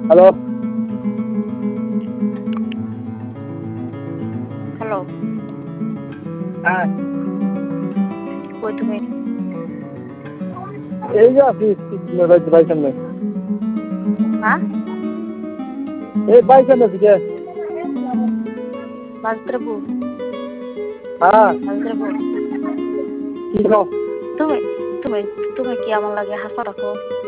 Hello. Hello. হ্যাঁ। কই তুমি? এই যে আছি ভাই সামনে। হ্যাঁ? এই ভাই সামনে আছি কে? বাজদ্রবু। হ্যাঁ। বাজদ্রবু। কি কও? তুমি তুমি তুমি কি আমার লাগে হাসা রাখো?